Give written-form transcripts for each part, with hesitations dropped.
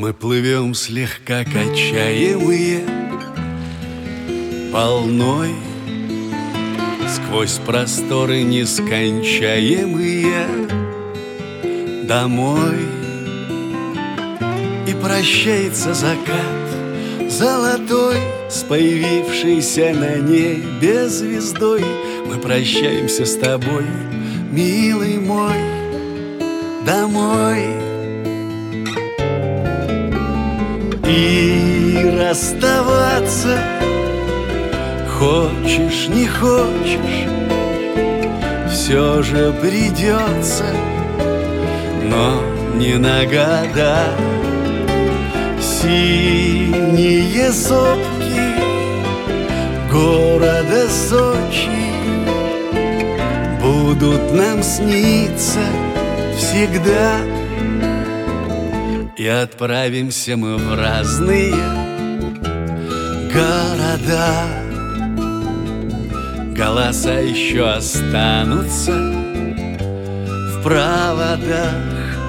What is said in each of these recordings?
Мы плывем слегка качаемые волной сквозь просторы нескончаемые домой. И прощается закат золотой с появившейся на небе звездой. Мы прощаемся с тобой, милый мой, домой. И расставаться хочешь, не хочешь, все же придется, но не на года. Синие сопки города Сочи будут нам сниться всегда. И отправимся мы в разные города. Голоса еще останутся в проводах,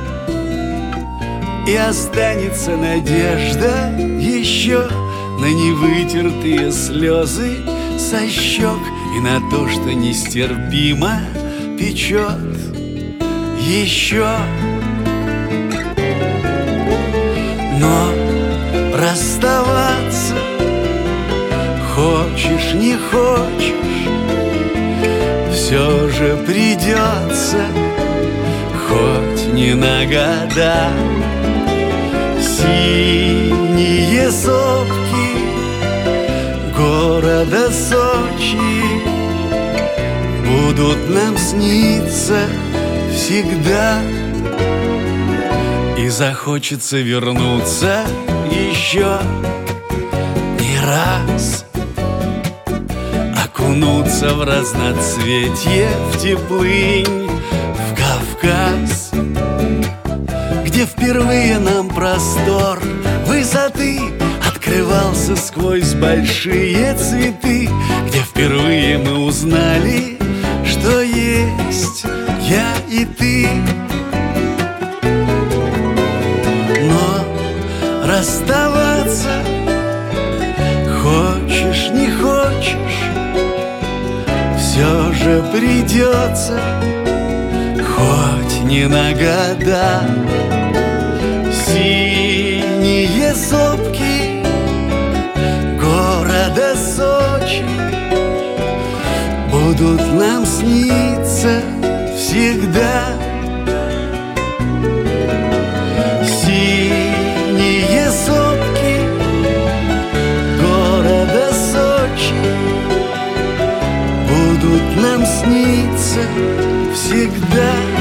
и останется надежда еще на невытертые слезы со щек и на то, что нестерпимо печет еще. Но расставаться хочешь, не хочешь, все же придется, хоть не на года. Синие сопки города Сочи будут нам сниться всегда. И захочется вернуться еще не раз, окунуться в разноцветье, в теплынь, в Кавказ, где впервые нам простор высоты открывался сквозь большие цветы, где впервые мы узнали, что есть я и ты. Но расставаться хочешь, не хочешь, все же придется, хоть не на года. Синие сопки города Сочи будут нам сниться всегда. Синие сопки города Сочи будут нам сниться всегда.